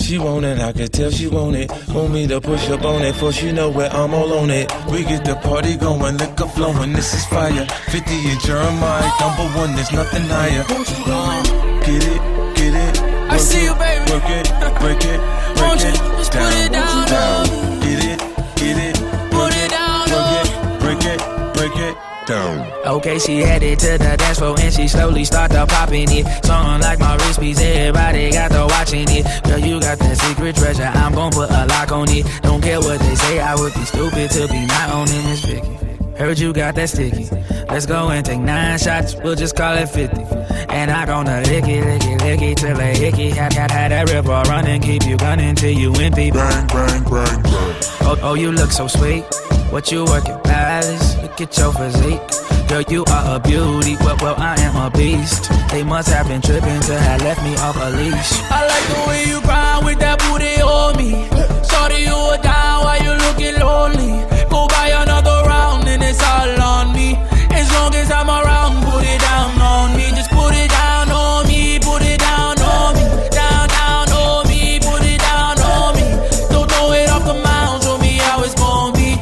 She want it, I can tell she want it. Want me to push up on it, for she know where I'm all on it. We get the party going, liquor flowing, this is fire. 50 and Jeremiah, number one, there's nothing higher. Get it, get it. I see you, baby. Work it, break it, break it. Just put it down on me. Get it, get it. Put it down on me. Break it, break it. Okay, she headed to the dance floor and she slowly started popping it. Song like my wrist piece, everybody got to watching it. Girl, you got that secret treasure, I'm gon' put a lock on it. Don't care what they say, I would be stupid to be not owning this Vicky. Heard you got that sticky. Let's go and take 9 shots, we'll just call it 50. And I gonna lick it till a hickey. Had that river running, keep you gunning till you empty. Bang, bang, bang, bang. Oh, you look so sweet. What you working, palace? Look at your physique. Girl, you are a beauty, well, I am a beast. They must have been tripping to have left me off a leash. I like the way you grind with that booty on me. Shorty, you are down while you looking lonely. Go buy another round and it's all on me. As long as I'm around, put it down on me. Just put it down on me, put it down on me. Down on me, put it down on me. Don't throw it off the mound, show me how it's gonna be.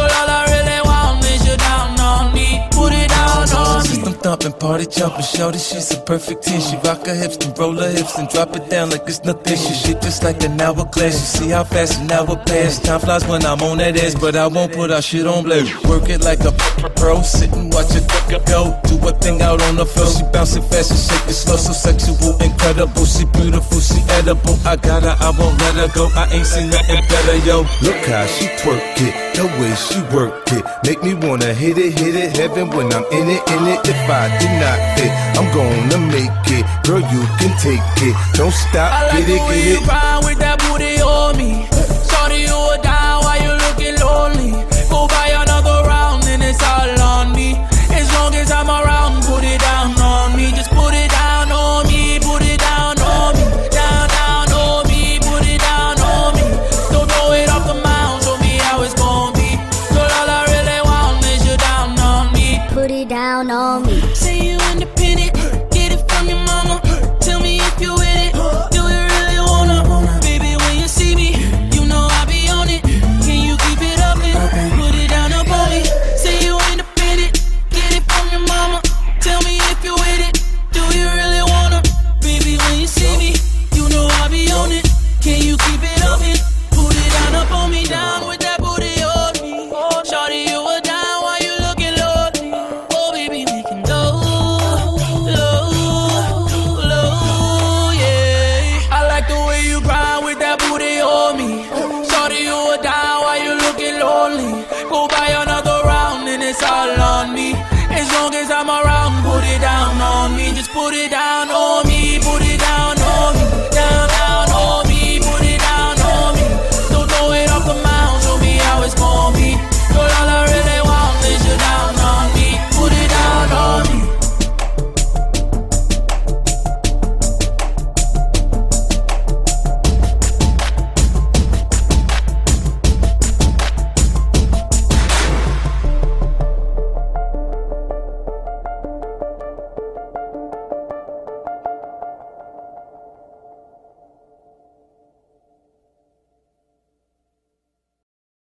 System thumping, party jumping, shorty, she's a perfect 10. She rock her hips and roll her hips and drop it down like it's nothing. She shit just like an hourglass. You see how fast an hour pass. Time flies when I'm on that ass, but I won't put our shit on blast. Work it like a pro, sit and watch it go. Do a thing out on the floor. She bouncing fast and shake it slow, so sexual, incredible. She beautiful, she edible. I got her, I won't let her go. I ain't seen nothing better, yo. Look how she twerk it, the way she work it. Make me wanna hit it, heaven when I'm in it. If I did not fit, I'm gonna make it. Girl, you can take it. Don't stop, I like get it, the way you grind with that